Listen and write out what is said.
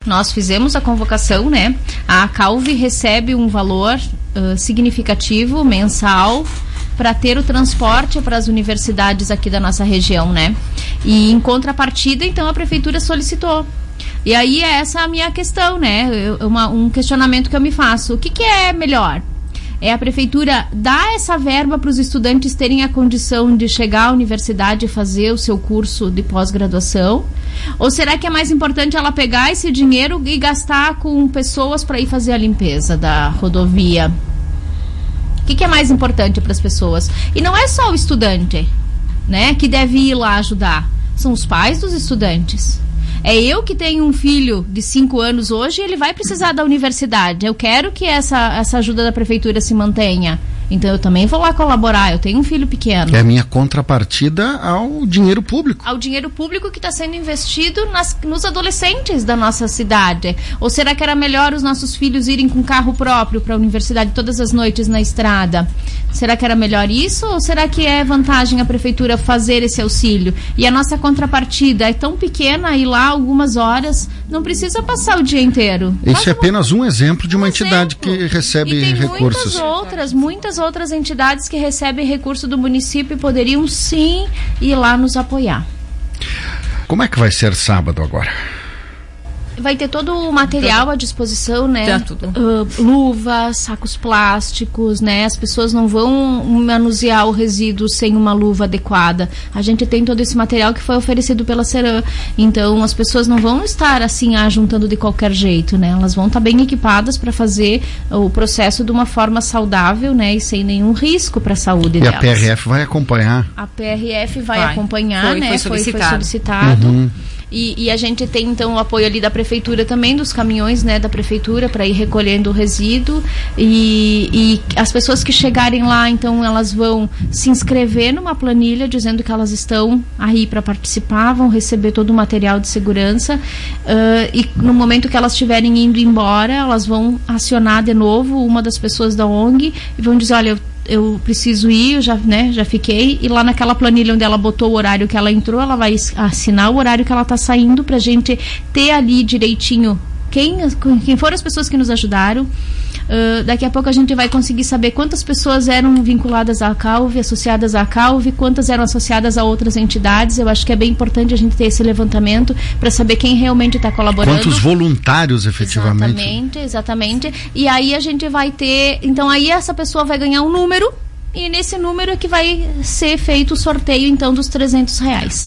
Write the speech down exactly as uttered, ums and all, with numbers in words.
Nós fizemos a convocação, né? A Calvi recebe um valor uh, significativo mensal para ter o transporte para as universidades aqui da nossa região, né? E em contrapartida, então, a prefeitura solicitou. E aí essa é a minha questão, né? Eu, uma, um questionamento que eu me faço. O que, que é melhor? É a prefeitura dar essa verba para os estudantes terem a condição de chegar à universidade e fazer o seu curso de pós-graduação? Ou será que é mais importante ela pegar esse dinheiro e gastar com pessoas para ir fazer a limpeza da rodovia? O que, que é mais importante para as pessoas? E não é só o estudante, né, que deve ir lá ajudar. São os pais dos estudantes. É eu que tenho um filho de cinco anos hoje e ele vai precisar da universidade. Eu quero que essa, essa ajuda da prefeitura se mantenha. Então eu também vou lá colaborar. Eu tenho um filho pequeno. É a minha contrapartida ao dinheiro público. Ao dinheiro público que está sendo investido nas, nos adolescentes da nossa cidade. Ou será que era melhor os nossos filhos irem com carro próprio para a universidade todas as noites na estrada? Será que era melhor isso? Ou será que é vantagem a prefeitura fazer esse auxílio? E a nossa contrapartida é tão pequena, ir lá algumas horas, não precisa passar o dia inteiro. Esse é apenas um exemplo de uma um entidade exemplo. que recebe e tem recursos. Muitas outras, muitas outras entidades que recebem recurso do município e poderiam sim ir lá nos apoiar. Como é que vai ser sábado agora? Vai ter todo o material à disposição, né? Tá, tudo. Uh, luvas, sacos plásticos, né? As pessoas não vão manusear o resíduo sem uma luva adequada. A gente tem todo esse material que foi oferecido pela Ceram. Então, as pessoas não vão estar assim, ah, juntando de qualquer jeito, né? Elas vão estar bem equipadas para fazer o processo de uma forma saudável, né? E sem nenhum risco para a saúde e delas. E a P R F vai acompanhar? A P R F vai, vai. acompanhar, foi, né? Foi solicitado. Foi, foi solicitado. Uhum. E, e a gente tem, então, o apoio ali da prefeitura também, dos caminhões, né, da prefeitura, para ir recolhendo o resíduo. E, e as pessoas que chegarem lá, então, elas vão se inscrever numa planilha dizendo que elas estão aí para participar, vão receber todo o material de segurança. Uh, e no momento que elas estiverem indo embora, elas vão acionar de novo uma das pessoas da O N G e vão dizer, olha, eu eu preciso ir, eu já, né, já fiquei, e lá naquela planilha onde ela botou o horário que ela entrou, ela vai assinar o horário que ela está saindo, pra gente ter ali direitinho quem, quem foram as pessoas que nos ajudaram. Uh, daqui a pouco a gente vai conseguir saber quantas pessoas eram vinculadas à Calvi, associadas à Calvi, quantas eram associadas a outras entidades. Eu acho que é bem importante a gente ter esse levantamento para saber quem realmente está colaborando. Quantos voluntários efetivamente. Exatamente, exatamente. E aí a gente vai ter... Então aí essa pessoa vai ganhar um número e nesse número é que vai ser feito o sorteio então dos trezentos reais.